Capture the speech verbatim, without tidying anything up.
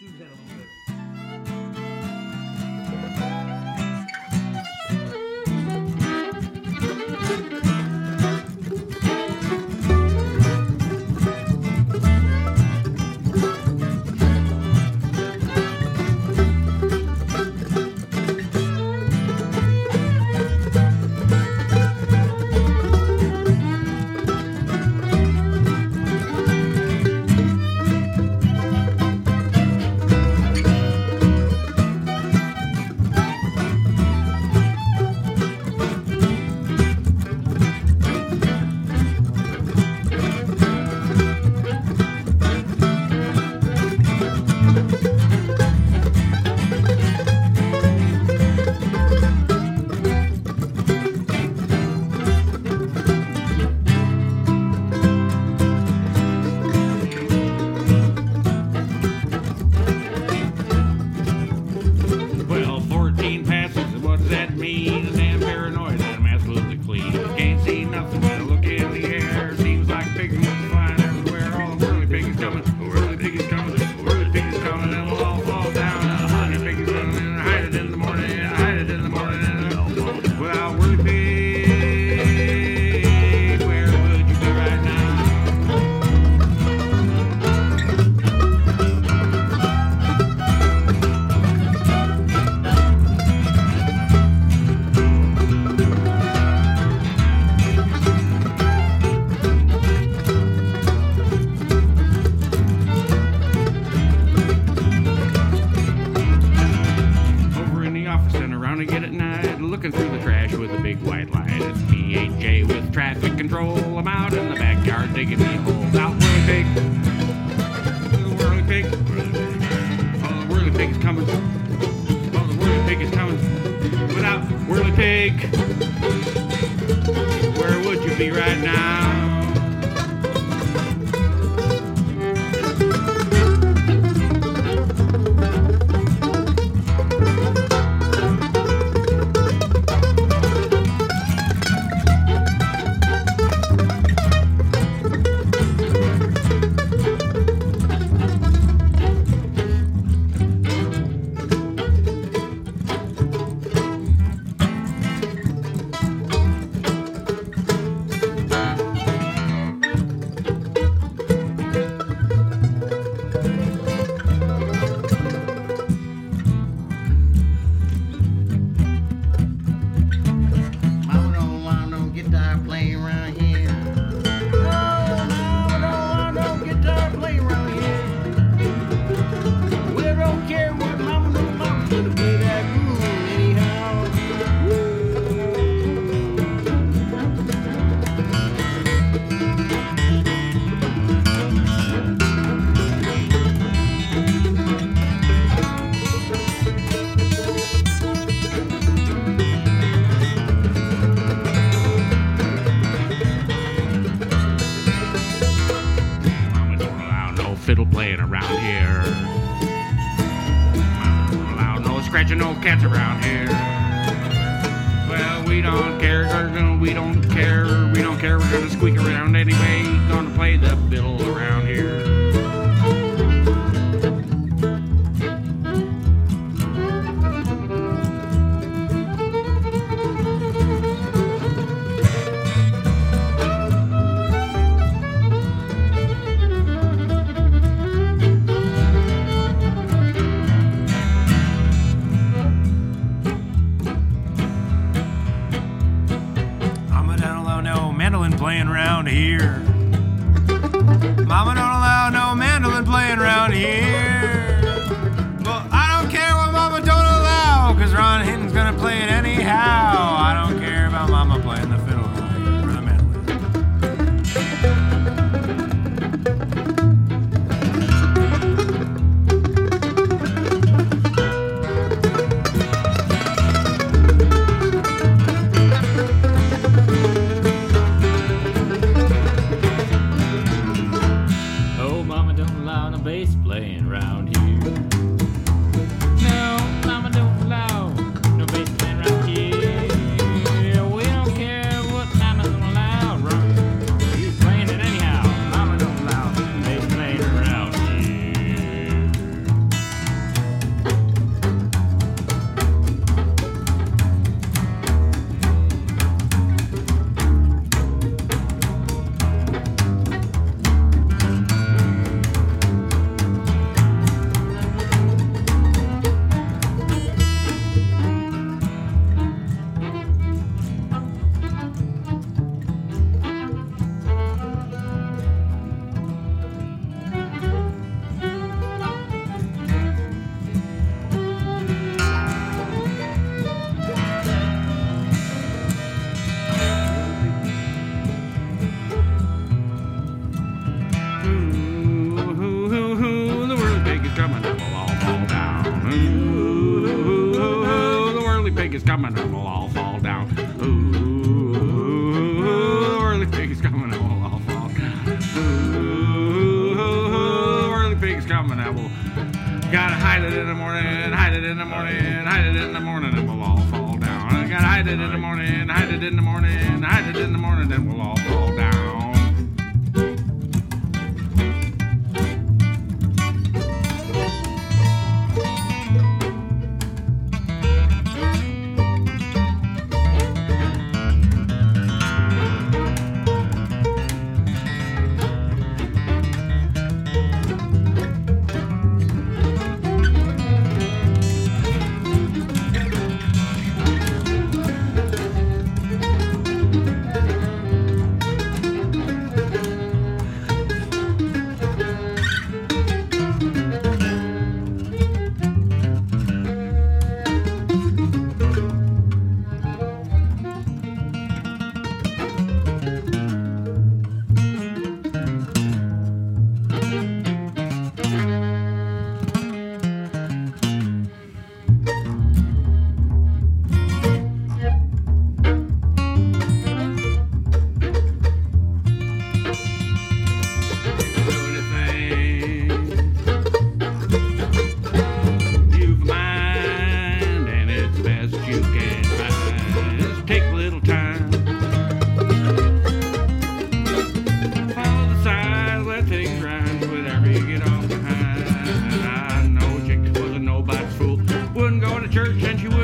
do that a little bit. Cats around here. Well, we don't care, we don't care, we don't care, we're gonna squeak around anyway, gonna play the fiddle around here. Playing around here. Mama don't allow no mandolin playing around here. Well, I don't care what Mama don't allow, cause Ron Hinton's gonna play it anyhow. I don't care about Mama playing the fiddle or the mandolin. Bass playing around here. No, Mama don't allow no bass playing around here. We don't care what Mama don't allow. Ron, he's playing it anyhow. Mama don't allow bass playing around here. is coming and we'll all fall down. Ooh, ooh, ooh, ooh, the whirly pig is coming and we'll all fall down. Ooh, ooh, ooh, the whirly pig is coming and we'll all fall down. Ooh, ooh, ooh, the whirly pig is coming and we'll gotta hide it in the morning, hide it in the morning, hide it in the morning, and we'll all fall down. I gotta hide it in the morning, hide it in the morning, hide it in the morning, then we'll all fall down. Church and she would